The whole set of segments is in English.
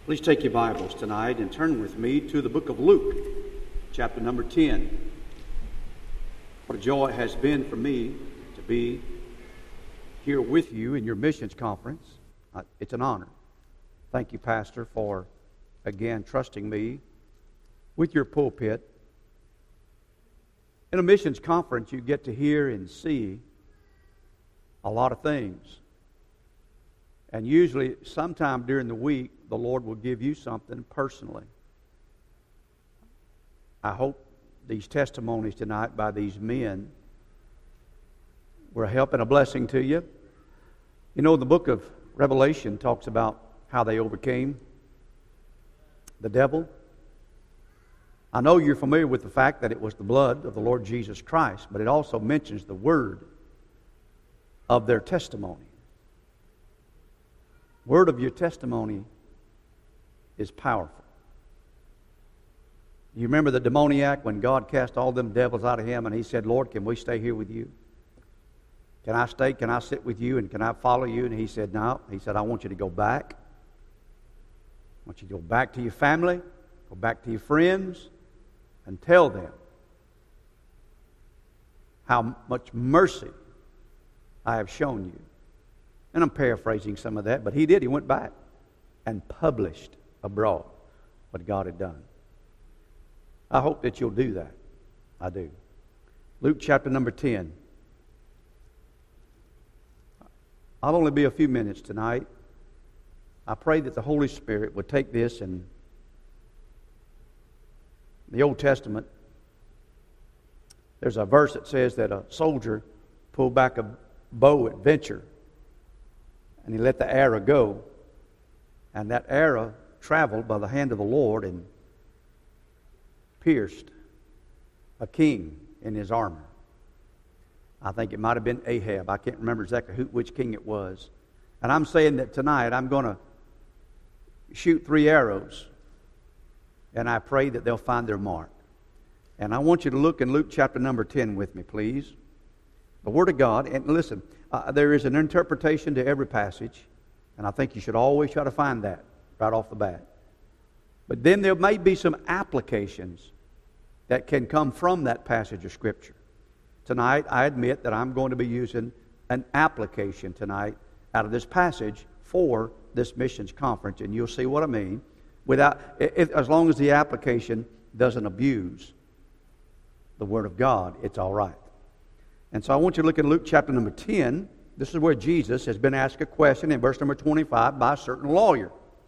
Please take your Bibles tonight and turn with me to the book of Luke, chapter number 10. What a joy it has been for me to be here with you in your missions conference. It's an honor. Thank you, Pastor, for again trusting me with your pulpit. In a missions conference, you get to hear and see a lot of things. And usually, sometime during the week, the Lord will give you something personally. I hope these testimonies tonight by these men were a help and a blessing to you. You know, the book of Revelation talks about how they overcame the devil. I know you're familiar with the fact that it was the blood of the Lord Jesus Christ, but it also mentions the word of their testimony. Word of your testimony is powerful. You remember the demoniac when God cast all them devils out of him and he said, Lord, can we stay here with you? Can I stay? Can I sit with you? And can I follow you? And he said, no. He said, I want you to go back. I want you to go back to your family, go back to your friends, and tell them how much mercy I have shown you. And I'm paraphrasing some of that, but he did. He went back and published abroad what God had done. I hope that you'll do that. I do. Luke chapter number 10. I'll only be a few minutes tonight. I pray that the Holy Spirit would take this and the Old Testament, there's a verse that says that a soldier pulled back a bow at venture and he let the arrow go, and that arrow traveled by the hand of the Lord and pierced a king in his armor. I think it might have been Ahab. I can't remember exactly which king it was. And I'm saying that tonight I'm going to shoot 3 arrows, and I pray that they'll find their mark. And I want you to look in Luke chapter number 10 with me, please. The Word of God. And listen, there is an interpretation to every passage, and I think you should always try to find that right off the bat. But then there may be some applications that can come from that passage of Scripture. Tonight, I admit that I'm going to be using an application tonight out of this passage for this missions conference, and you'll see what I mean. As long as the application doesn't abuse the Word of God, it's all right. And so I want you to look at Luke chapter number 10. This is where Jesus has been asked a question in verse number 25 by a certain lawyer.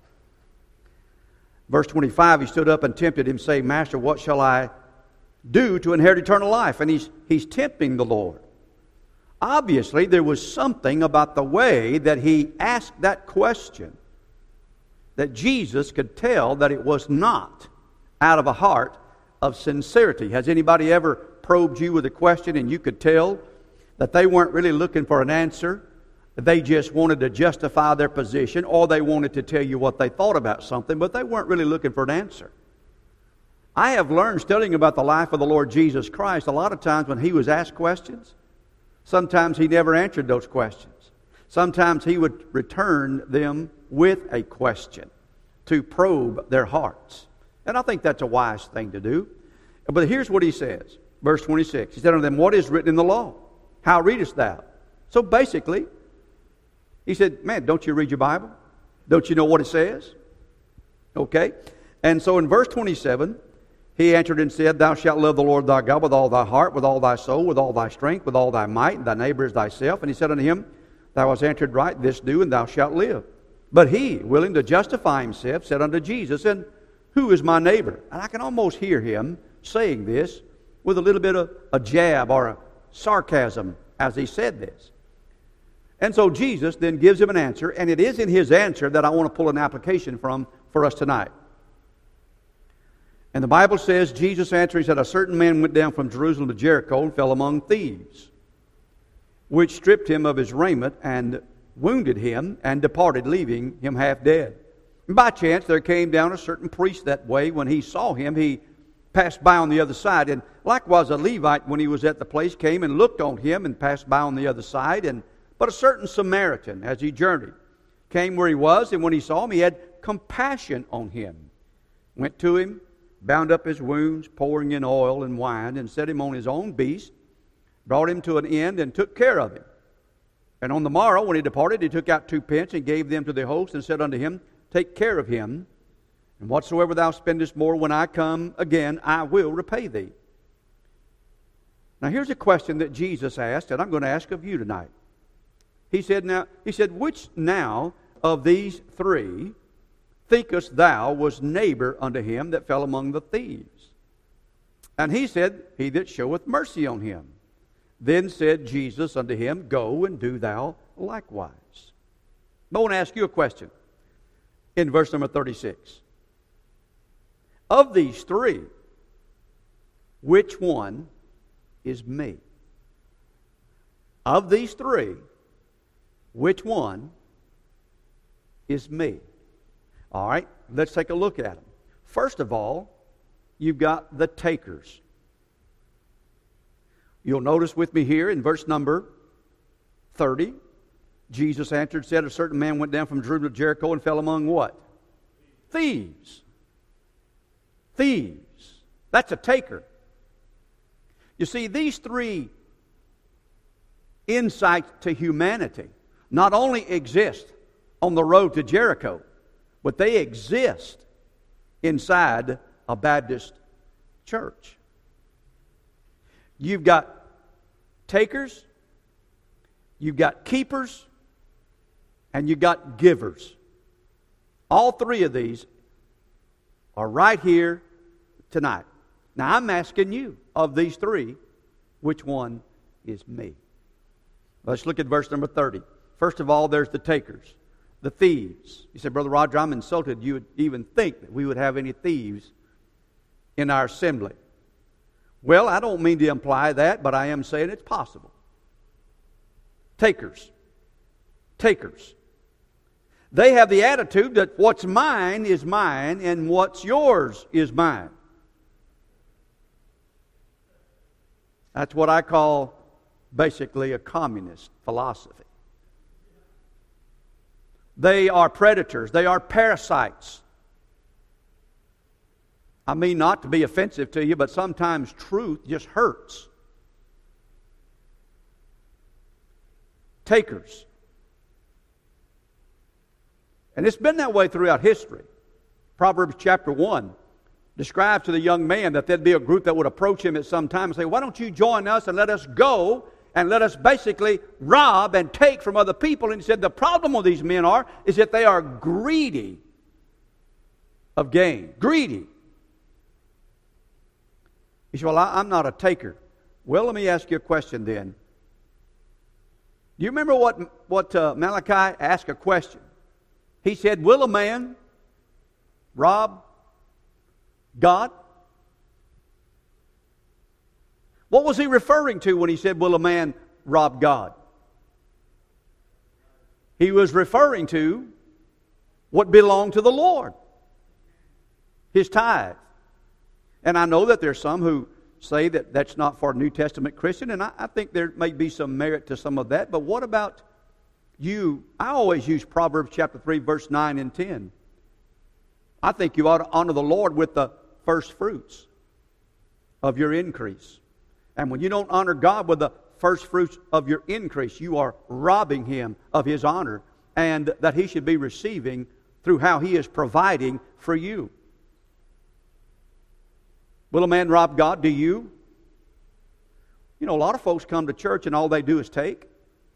Verse 25, he stood up and tempted him, saying, Master, what shall I do to inherit eternal life? And he's tempting the Lord. Obviously, there was something about the way that he asked that question that Jesus could tell that it was not out of a heart of sincerity. Has anybody ever probed you with a question and you could tell that they weren't really looking for an answer? They just wanted to justify their position, or they wanted to tell you what they thought about something, but they weren't really looking for an answer. I have learned, studying about the life of the Lord Jesus Christ, a lot of times when he was asked questions, sometimes he never answered those questions. Sometimes he would return them with a question to probe their hearts. And I think that's a wise thing to do. But here's what he says. Verse 26. He said unto them, What is written in the law? How readest thou? So basically, he said, man, don't you read your Bible? Don't you know what it says? Okay. And so in verse 27, he answered and said, Thou shalt love the Lord thy God with all thy heart, with all thy soul, with all thy strength, with all thy might, and thy neighbor as thyself. And he said unto him, Thou hast answered right, this do, and thou shalt live. But he, willing to justify himself, said unto Jesus, And who is my neighbor? And I can almost hear him saying this with a little bit of a jab or a sarcasm as he said this. And so Jesus then gives him an answer, and it is in his answer that I want to pull an application from for us tonight. And the Bible says, Jesus answered, he said, A certain man went down from Jerusalem to Jericho and fell among thieves, which stripped him of his raiment and wounded him and departed, leaving him half dead. And by chance there came down a certain priest that way. When he saw him, he passed by on the other side. And likewise a Levite, when he was at the place, came and looked on him and passed by on the other side. But a certain Samaritan, as he journeyed, came where he was, and when he saw him, he had compassion on him. Went to him, bound up his wounds, pouring in oil and wine, and set him on his own beast, brought him to an inn, and took care of him. And on the morrow, when he departed, he took out 2 pence, and gave them to the host, and said unto him, Take care of him, and whatsoever thou spendest more, when I come again, I will repay thee. Now here's a question that Jesus asked, and I'm going to ask of you tonight. He said, Which now of these 3 thinkest thou was neighbor unto him that fell among the thieves? And he said, He that showeth mercy on him. Then said Jesus unto him, Go and do thou likewise. I want to ask you a question in verse number 36. Of these 3, which one is me? Of these 3, which one is me? All right, let's take a look at them. First of all, you've got the takers. You'll notice with me here in verse number 30, Jesus answered, said, A certain man went down from Jerusalem to Jericho and fell among what? Thieves. Thieves. That's a taker. You see, these 3 insights to humanity not only exist on the road to Jericho, but they exist inside a Baptist church. You've got takers, you've got keepers, and you've got givers. All 3 of these are right here tonight. Now I'm asking you, of these 3, which one is me? Let's look at verse number 30. First of all, there's the takers, the thieves. You say, Brother Roger, I'm insulted you would even think that we would have any thieves in our assembly. Well, I don't mean to imply that, but I am saying it's possible. Takers. Takers. They have the attitude that what's mine is mine and what's yours is mine. That's what I call basically a communist philosophy. They are predators. They are parasites. I mean not to be offensive to you, but sometimes truth just hurts. Takers. And it's been that way throughout history. Proverbs chapter 1 describes to the young man that there'd be a group that would approach him at some time and say, Why don't you join us and let us go and let us basically rob and take from other people? And he said the problem with these men is that they are greedy of gain. Greedy. He said, Well, I'm not a taker. Well, let me ask you a question then. Do you remember what Malachi asked a question? He said, Will a man rob God? What was he referring to when he said, Will a man rob God? He was referring to what belonged to the Lord. His tithe. And I know that there's some who say that that's not for a New Testament Christian, and I think there may be some merit to some of that. But what about you? I always use Proverbs chapter 3, verse 9 and 10. I think you ought to honor the Lord with the first fruits of your increase. And when you don't honor God with the first fruits of your increase, you are robbing Him of His honor and that He should be receiving through how He is providing for you. Will a man rob God? Do you? You know, a lot of folks come to church and all they do is take.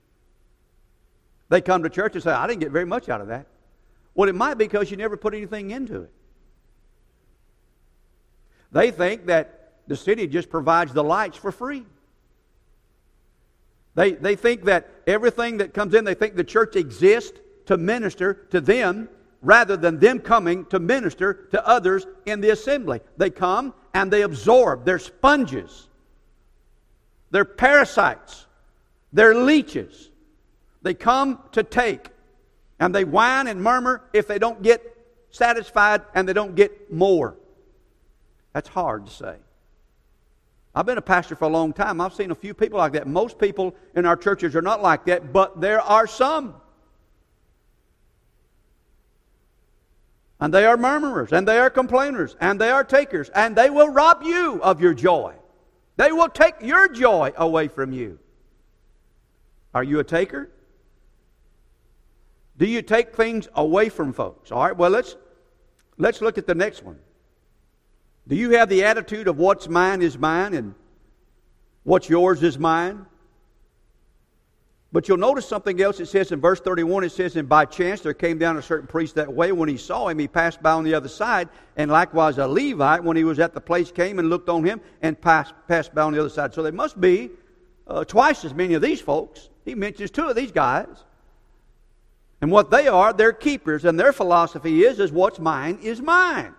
They come to church and say, I didn't get very much out of that. Well, it might be because you never put anything into it. They think that the city just provides the lights for free. They think that everything that comes in, they think the church exists to minister to them rather than them coming to minister to others in the assembly. They come and they absorb. They're sponges. They're parasites. They're leeches. They come to take. And they whine and murmur if they don't get satisfied and they don't get more. That's hard to say. I've been a pastor for a long time. I've seen a few people like that. Most people in our churches are not like that, but there are some. And they are murmurers, and they are complainers, and they are takers, and they will rob you of your joy. They will take your joy away from you. Are you a taker? Do you take things away from folks? All right, well, let's look at the next one. Do you have the attitude of what's mine is mine and what's yours is mine? But you'll notice something else. It says in verse 31, it says, and by chance there came down a certain priest that way. When he saw him, he passed by on the other side. And likewise a Levite, when he was at the place, came and looked on him and passed by on the other side. So there must be twice as many of these folks. He mentions two of these guys. And what they are, they're keepers. And their philosophy is what's mine is mine.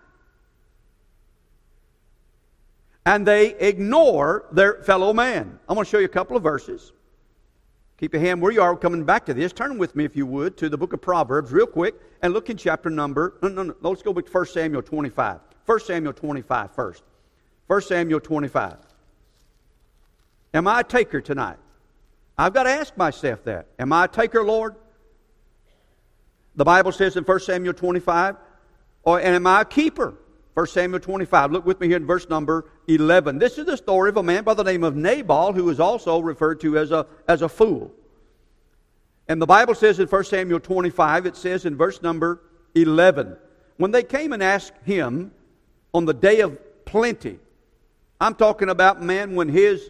And they ignore their fellow man. I'm going to show you a couple of verses. Keep your hand where you are. We're coming back to this. Turn with me, if you would, to the book of Proverbs real quick and look in chapter number. No. Let's go back to 1 Samuel 25. 1 Samuel 25 first. 1 Samuel 25. Am I a taker tonight? I've got to ask myself that. Am I a taker, Lord? The Bible says in 1 Samuel 25, and am I a keeper? 1 Samuel 25. Look with me here in verse number 11. This is the story of a man by the name of Nabal, who is also referred to as a fool. And the Bible says in 1 Samuel 25, it says in verse number 11, when they came and asked him on the day of plenty, I'm talking about, man, when his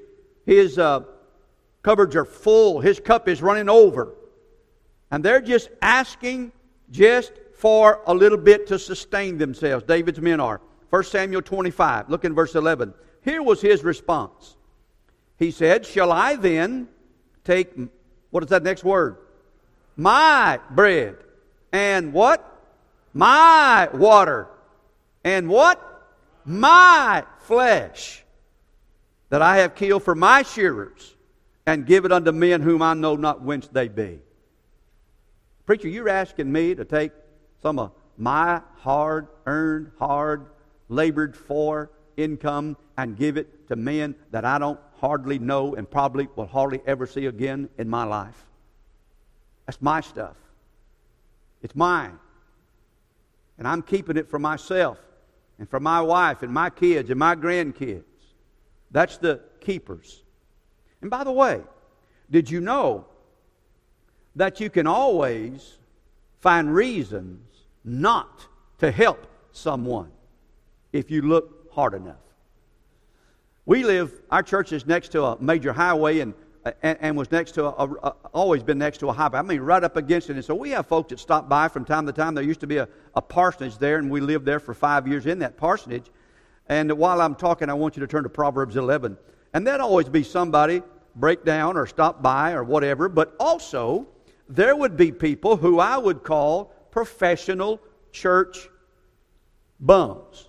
cupboards are full, his cup is running over, and they're just asking just for a little bit to sustain themselves. David's men are. 1 Samuel 25, look in verse 11. Here was his response. He said, shall I then take, what is that next word? My bread. And what? My water. And what? My flesh. That I have killed for my shearers, and give it unto men whom I know not whence they be. Preacher, you're asking me to take some of my hard-earned, hard-labored for income and give it to men that I don't hardly know and probably will hardly ever see again in my life. That's my stuff. It's mine. And I'm keeping it for myself and for my wife and my kids and my grandkids. That's the keepers. And by the way, did you know that you can always find reasons not to help someone if you look hard enough? Our church is next to a major highway and was next to always been next to a highway. I mean, right up against it. And so we have folks that stop by from time to time. There used to be a parsonage there, and we lived there for 5 years in that parsonage. And while I'm talking, I want you to turn to Proverbs 11. And there'd always be somebody break down or stop by or whatever. But also, there would be people who I would call professional church bums.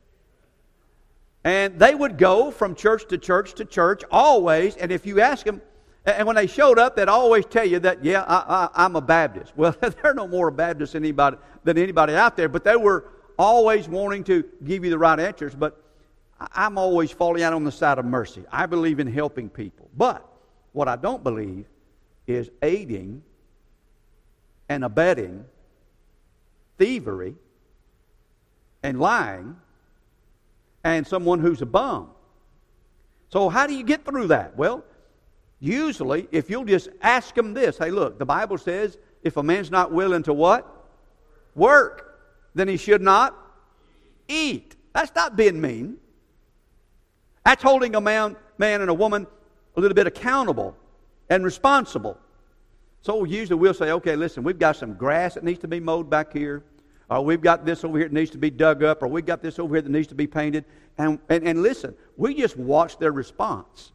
And they would go from church to church to church always, and if you ask them, and when they showed up, they'd always tell you that, yeah, I'm a Baptist. Well, they're no more a Baptist than anybody out there, but they were always wanting to give you the right answers. But I'm always falling out on the side of mercy. I believe in helping people. But what I don't believe is aiding and abetting thievery and lying and someone who's a bum. So how do you get through that? Well, usually if you'll just ask them this, hey, look, the Bible says if a man's not willing to what? Work, then he should not eat. That's not being mean. That's holding a man and a woman a little bit accountable and responsible. So usually we'll say, okay, listen, we've got some grass that needs to be mowed back here. Or we've got this over here that needs to be dug up. Or we've got this over here that needs to be painted. And listen, we just watch their response.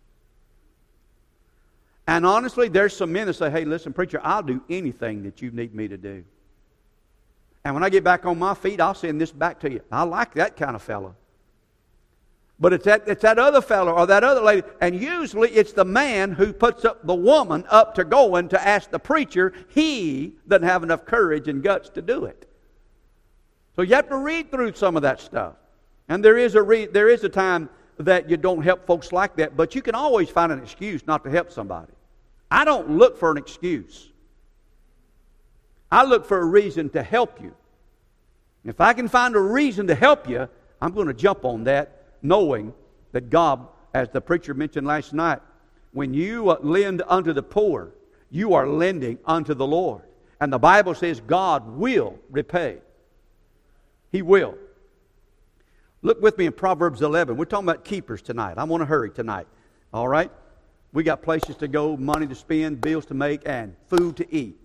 And honestly, there's some men that say, hey, listen, preacher, I'll do anything that you need me to do. And when I get back on my feet, I'll send this back to you. I like that kind of fellow. But it's that other fellow or that other lady. And usually it's the man who puts up the woman up to going to ask the preacher. He doesn't have enough courage and guts to do it. So you have to read through some of that stuff. And there is a time that you don't help folks like that. But you can always find an excuse not to help somebody. I don't look for an excuse. I look for a reason to help you. If I can find a reason to help you, I'm going to jump on that, knowing that God, as the preacher mentioned last night, when you lend unto the poor, you are lending unto the Lord. And the Bible says God will repay. He will. Look with me in Proverbs 11. We're talking about keepers tonight. I want to hurry tonight. All right? We got places to go, money to spend, bills to make, and food to eat.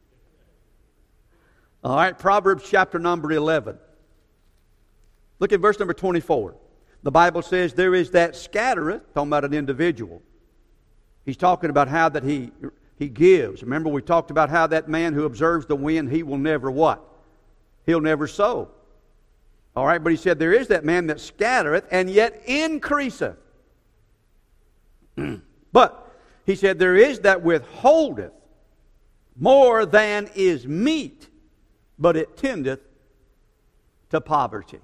All right, Proverbs chapter number 11. Look at verse number 24. The Bible says, there is that scattereth, talking about an individual. He's talking about how that he gives. Remember, we talked about how that man who observes the wind, he will never what? He'll never sow. All right, but he said, there is that man that scattereth and yet increaseth. But he said, there is that withholdeth more than is meet, but it tendeth to poverty.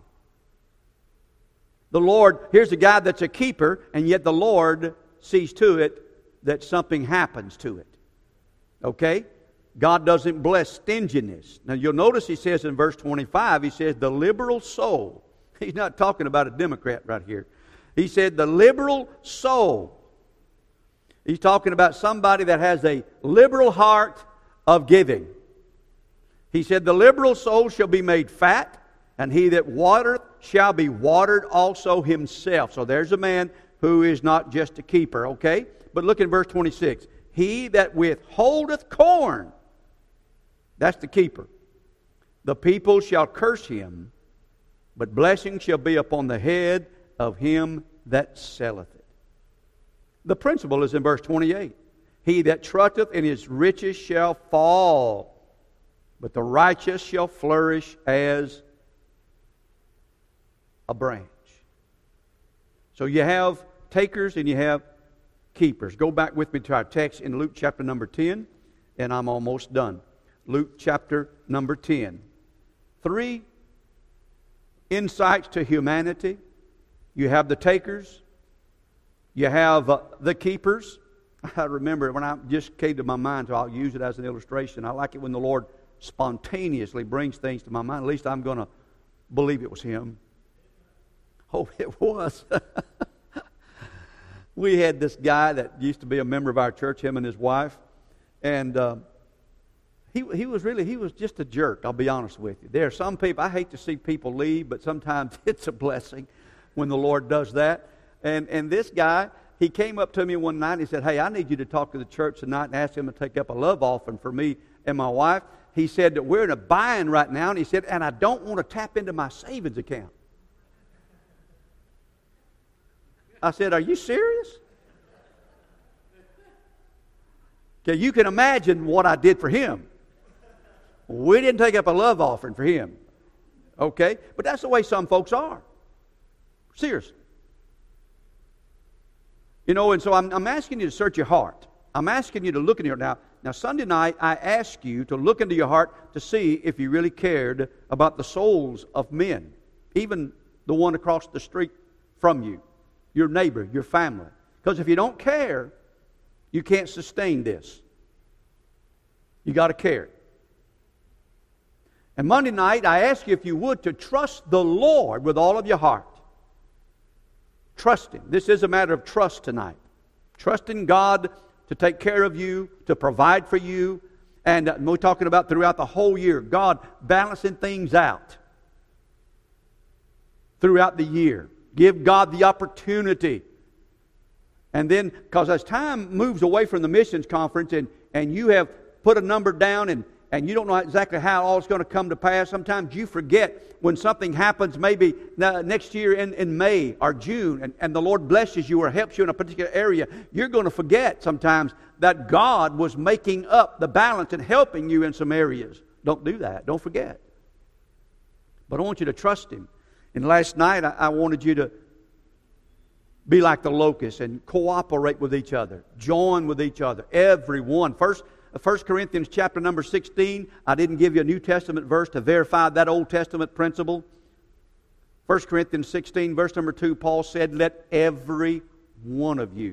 The Lord, here's a guy that's a keeper, and yet the Lord sees to it that something happens to it. Okay? God doesn't bless stinginess. Now you'll notice he says in verse 25, he says, the liberal soul. He's not talking about a Democrat right here. He said, the liberal soul. He's talking about somebody that has a liberal heart of giving. He said, the liberal soul shall be made fat, and he that watereth shall be watered also himself. So there's a man who is not just a keeper, okay? But look in verse 26. He that withholdeth corn, that's the keeper. The people shall curse him, but blessing shall be upon the head of him that selleth it. The principle is in verse 28. He that trusteth in his riches shall fall, but the righteous shall flourish as a branch. So you have takers and you have keepers. Go back with me to our text in Luke chapter number 10, and I'm almost done. Luke chapter number 10. 3 insights to humanity. You have the takers. You have the keepers. I remember when I just came to my mind, so I'll use it as an illustration. I like it when the Lord spontaneously brings things to my mind. At least I'm going to believe it was Him. Oh, it was. We had this guy that used to be a member of our church, him and his wife, and he was just a jerk, I'll be honest with you. There are some people, I hate to see people leave, but sometimes it's a blessing when the Lord does that. And this guy, he came up to me one night and he said, hey, I need you to talk to the church tonight and ask them to take up a love offering for me and my wife. He said that we're in a bind right now, and he said, and I don't want to tap into my savings account. I said, are you serious? Okay, you can imagine what I did for him. We didn't take up a love offering for him. Okay? But that's the way some folks are. Seriously. You know, and so I'm asking you to search your heart. I'm asking you to look in your heart. Now, Sunday night, I asked you to look into your heart to see if you really cared about the souls of men, even the one across the street from you, your neighbor, your family. Because if you don't care, you can't sustain this. You got to care. And Monday night, I asked you if you would to trust the Lord with all of your heart. Trust Him. This is a matter of trust tonight. Trusting God to take care of you, to provide for you. And we're talking about throughout the whole year, God balancing things out throughout the year. Give God the opportunity. And then, because as time moves away from the missions conference and you have put a number down and you don't know exactly how all it's going to come to pass, sometimes you forget when something happens maybe next year in May or June and the Lord blesses you or helps you in a particular area. You're going to forget sometimes that God was making up the balance and helping you in some areas. Don't do that. Don't forget. But I want you to trust Him. And last night I wanted you to be like the locusts and cooperate with each other. Join with each other. Everyone. 1 Corinthians chapter number 16, I didn't give you a New Testament verse to verify that Old Testament principle. 1 Corinthians 16, verse number 2, Paul said, let every one of you,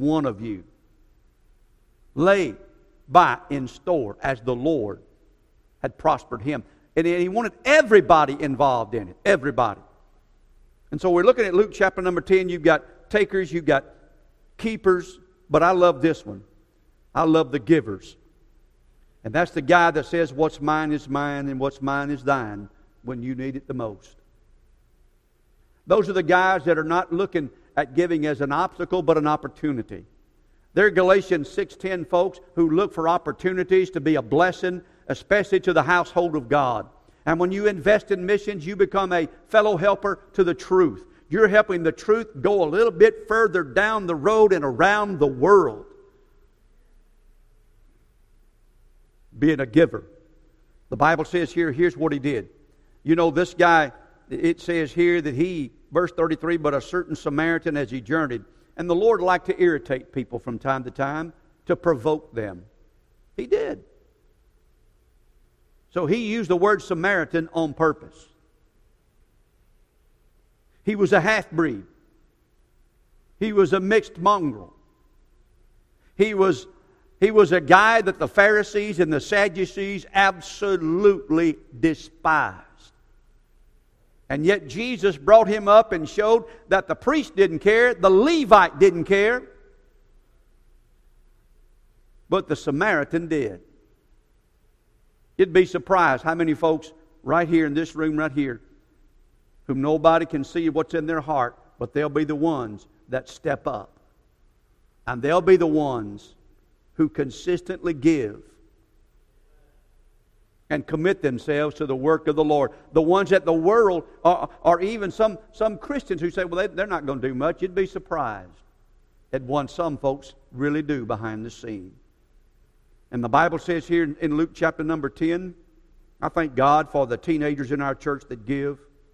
lay by in store as the Lord had prospered him. And he wanted everybody involved in it. Everybody. And so we're looking at Luke chapter number 10. You've got takers, you've got keepers, but I love this one. I love the givers. And that's the guy that says, what's mine is mine and what's mine is thine when you need it the most. Those are the guys that are not looking at giving as an obstacle but an opportunity. They're Galatians 6:10 folks who look for opportunities to be a blessing, especially to the household of God. And when you invest in missions, you become a fellow helper to the truth. You're helping the truth go a little bit further down the road and around the world. Being a giver. The Bible says here, here's what he did. You know, this guy, it says here that he, verse 33, but a certain Samaritan as he journeyed. And the Lord liked to irritate people from time to time to provoke them. He did. So he used the word Samaritan on purpose. He was a half-breed. He was a mixed mongrel. He was a guy that the Pharisees and the Sadducees absolutely despised. And yet Jesus brought him up and showed that the priest didn't care, the Levite didn't care, but the Samaritan did. You'd be surprised how many folks right here in this room right here whom nobody can see what's in their heart, but they'll be the ones that step up. And they'll be the ones who consistently give and commit themselves to the work of the Lord. The ones that the world, or even some Christians who say, well, they're not going to do much. You'd be surprised at what some folks really do behind the scene. And the Bible says here in Luke chapter number 10, I thank God for the teenagers in our church that give.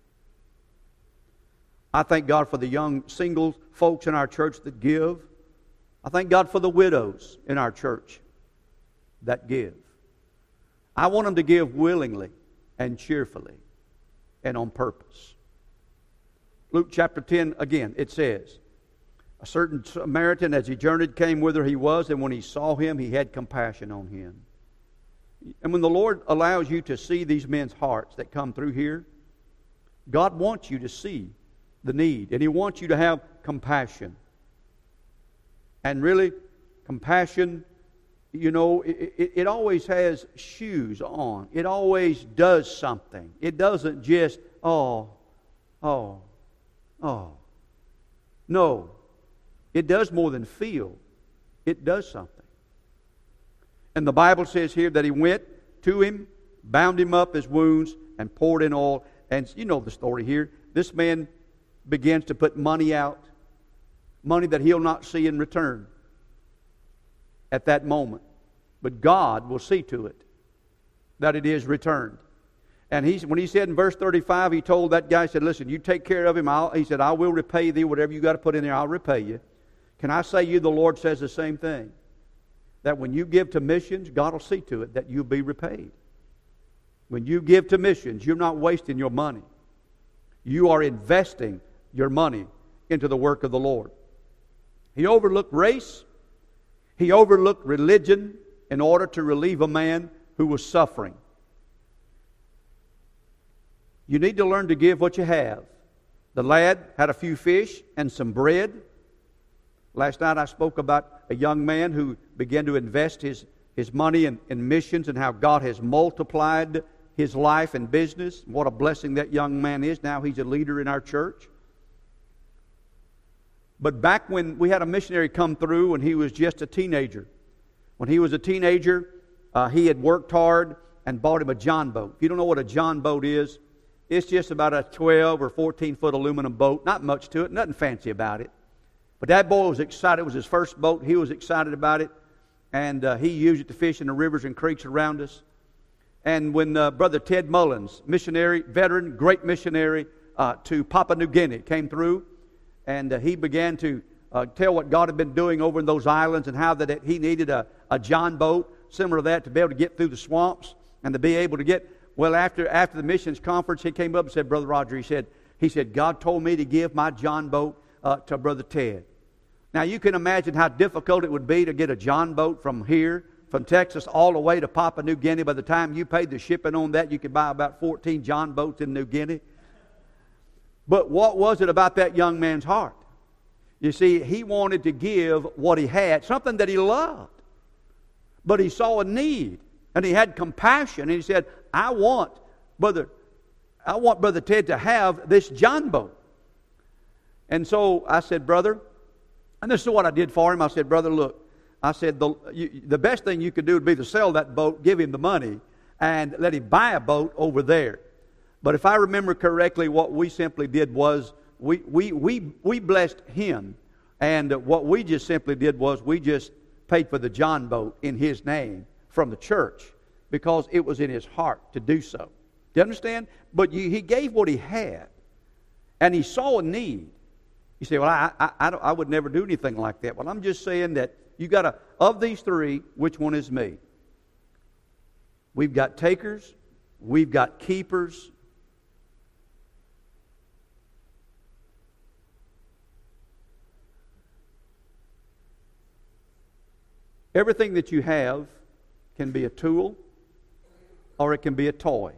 I thank God for the young single folks in our church that give. I thank God for the widows in our church that give. I want them to give willingly and cheerfully and on purpose. Luke chapter 10, again, it says, a certain Samaritan as he journeyed came whither he was, and when he saw him, he had compassion on him. And when the Lord allows you to see these men's hearts that come through here, God wants you to see the need, and He wants you to have compassion. And really, compassion, you know, it always has shoes on. It always does something. It doesn't just, oh. No. It does more than feel. It does something. And the Bible says here that he went to him, bound him up his wounds, and poured in oil. And you know the story here. This man begins to put money out, money that he'll not see in return at that moment. But God will see to it that it is returned. And when he said in verse 35, he told that guy, he said, listen, you take care of him. He said, I will repay thee whatever you got to put in there, I'll repay you. Can I say you, the Lord says the same thing? That when you give to missions, God will see to it that you'll be repaid. When you give to missions, you're not wasting your money. You are investing your money into the work of the Lord. He overlooked race. He overlooked religion in order to relieve a man who was suffering. You need to learn to give what you have. The lad had a few fish and some bread. Last night I spoke about a young man who began to invest his money in missions and how God has multiplied his life and business. What a blessing that young man is. Now he's a leader in our church. But back when we had a missionary come through when he was just a teenager. When he was a teenager, he had worked hard and bought him a John boat. If you don't know what a John boat is, it's just about a 12 or 14-foot aluminum boat. Not much to it, nothing fancy about it. But that boy was excited. It was his first boat. He was excited about it. And he used it to fish in the rivers and creeks around us. And when Brother Ted Mullins, missionary, veteran, great missionary to Papua New Guinea, came through, and he began to tell what God had been doing over in those islands and how that he needed a John boat similar to that to be able to get through the swamps and to be able to get, well, after the missions conference, he came up and said, Brother Roger, he said, God told me to give my John boat to Brother Ted. Now you can imagine how difficult it would be to get a John boat from from Texas all the way to Papua New Guinea. By the time you paid the shipping on that, you could buy about 14 John boats in New Guinea. But what was it about that young man's heart? You see, he wanted to give what he had, something that he loved. But he saw a need, and he had compassion, and he said, I want Brother Ted to have this John boat. And so I said, brother, and this is what I did for him. I said, brother, look, I said, the best thing you could do would be to sell that boat, give him the money, and let him buy a boat over there. But if I remember correctly, what we simply did was we blessed him. And what we just simply did was we just paid for the John boat in his name from the church because it was in his heart to do so. Do you understand? But he gave what he had, and he saw a need. You say, well, I would never do anything like that. Well, I'm just saying that you got to, of these three, which one is me? We've got takers, we've got keepers. Everything that you have can be a tool or it can be a toy.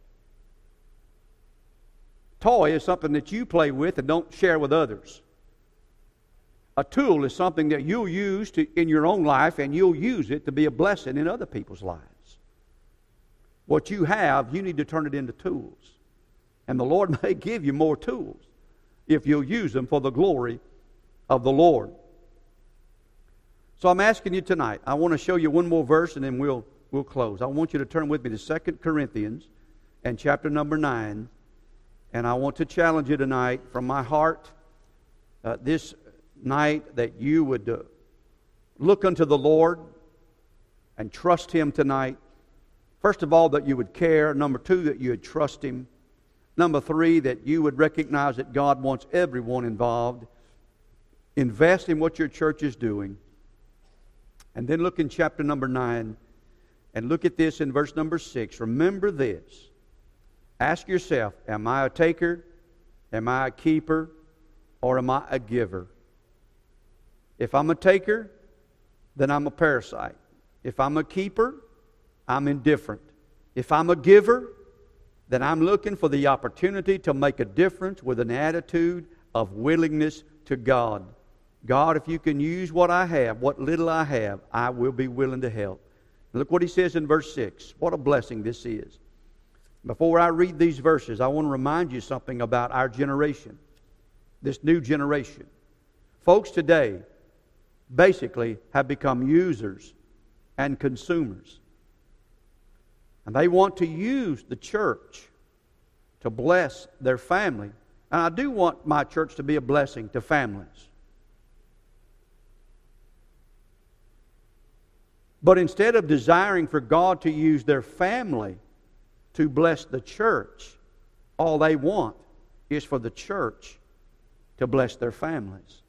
Toy is something that you play with and don't share with others. A tool is something that you'll use in your own life, and you'll use it to be a blessing in other people's lives. What you have, you need to turn it into tools. And the Lord may give you more tools if you'll use them for the glory of the Lord. So I'm asking you tonight, I want to show you one more verse and then we'll close. I want you to turn with me to 2 Corinthians and chapter number 9. And I want to challenge you tonight from my heart this night that you would look unto the Lord and trust Him tonight. First of all, that you would care. Number two, that you would trust Him. Number three, that you would recognize that God wants everyone involved. Invest in what your church is doing. And then look in chapter number 9 and look at this in verse number 6. Remember this. Ask yourself, am I a taker? Am I a keeper? Or am I a giver? If I'm a taker, then I'm a parasite. If I'm a keeper, I'm indifferent. If I'm a giver, then I'm looking for the opportunity to make a difference with an attitude of willingness to God. God, if you can use what I have, what little I have, I will be willing to help. Look what he says in verse 6. What a blessing this is. Before I read these verses, I want to remind you something about our generation, this new generation. Folks today basically have become users and consumers. And they want to use the church to bless their family. And I do want my church to be a blessing to families. But instead of desiring for God to use their family to bless the church, all they want is for the church to bless their families.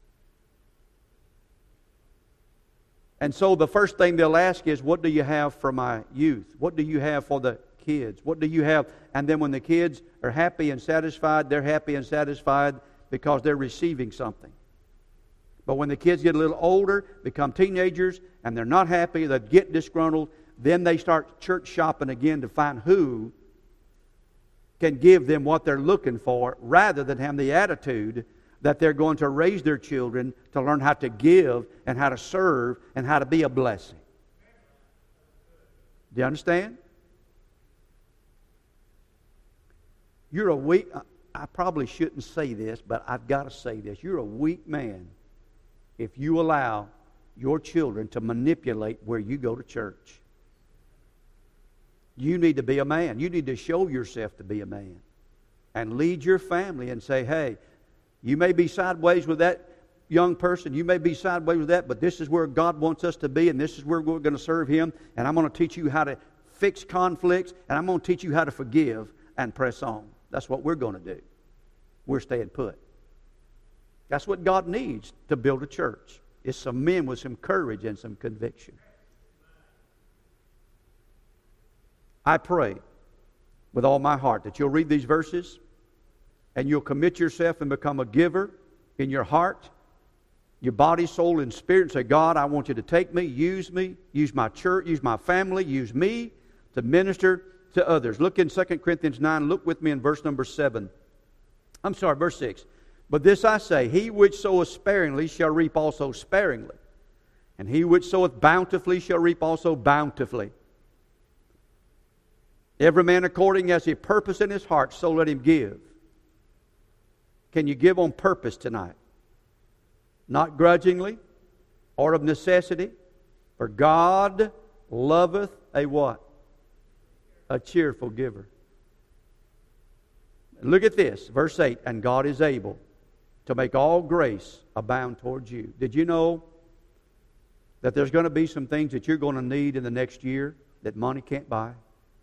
And so the first thing they'll ask is, what do you have for my youth? What do you have for the kids? What do you have? And then when the kids are happy and satisfied, they're happy and satisfied because they're receiving something. But when the kids get a little older, become teenagers, and they're not happy, they get disgruntled, then they start church shopping again to find who can give them what they're looking for, rather than have the attitude that they're going to raise their children to learn how to give and how to serve and how to be a blessing. Do you understand? You're a weak... I probably shouldn't say this, but I've got to say this. You're a weak man if you allow your children to manipulate where you go to church. You need to be a man. You need to show yourself to be a man. And lead your family and say, hey, you may be sideways with that young person. You may be sideways with that, but this is where God wants us to be, and this is where we're going to serve Him. And I'm going to teach you how to fix conflicts, and I'm going to teach you how to forgive and press on. That's what we're going to do. We're staying put. That's what God needs to build a church. It's some men with some courage and some conviction. I pray with all my heart that you'll read these verses and you'll commit yourself and become a giver in your heart, your body, soul, and spirit, and say, God, I want you to take me, use my church, use my family, use me to minister to others. Look in 2 Corinthians 9. Look with me in verse number 7. Verse 6. But this I say, he which soweth sparingly shall reap also sparingly. And he which soweth bountifully shall reap also bountifully. Every man according as he purpose in his heart, so let him give. Can you give on purpose tonight? Not grudgingly or of necessity. For God loveth a what? A cheerful giver. Look at this, verse 8. And God is able to make all grace abound towards you. Did you know that there's going to be some things that you're going to need in the next year that money can't buy?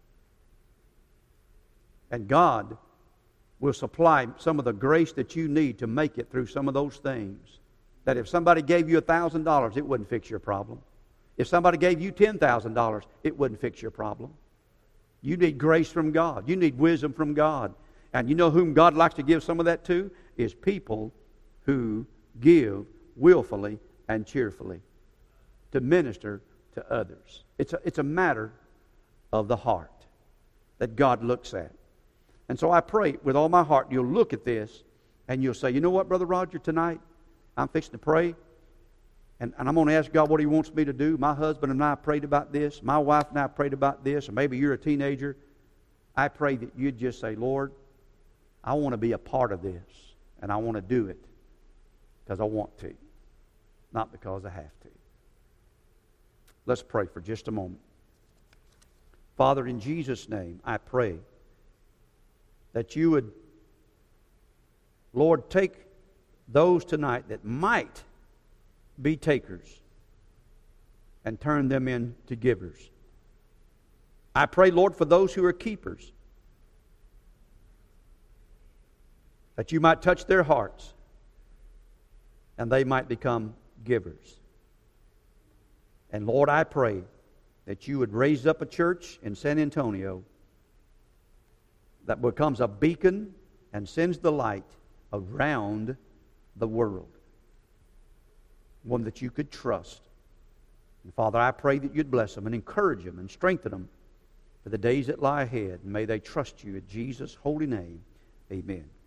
And God will supply some of the grace that you need to make it through some of those things. That if somebody gave you $1,000, it wouldn't fix your problem. If somebody gave you $10,000, it wouldn't fix your problem. You need grace from God. You need wisdom from God. And you know whom God likes to give some of that to? Is people who give willfully and cheerfully to minister to others. It's a matter of the heart that God looks at. And so I pray with all my heart you'll look at this and you'll say, you know what, Brother Roger, tonight I'm fixing to pray. And I'm going to ask God what He wants me to do. My husband and I prayed about this. My wife and I prayed about this. Or maybe you're a teenager. I pray that you'd just say, Lord, I want to be a part of this. And I want to do it because I want to. Not because I have to. Let's pray for just a moment. Father, in Jesus' name, I pray that you would, Lord, take those tonight that might be takers and turn them into givers. I pray, Lord, for those who are keepers, that you might touch their hearts and they might become givers. And Lord, I pray that you would raise up a church in San Antonio that becomes a beacon and sends the light around the world. One that you could trust. And Father, I pray that you'd bless them and encourage them and strengthen them for the days that lie ahead. And may they trust you in Jesus' holy name. Amen.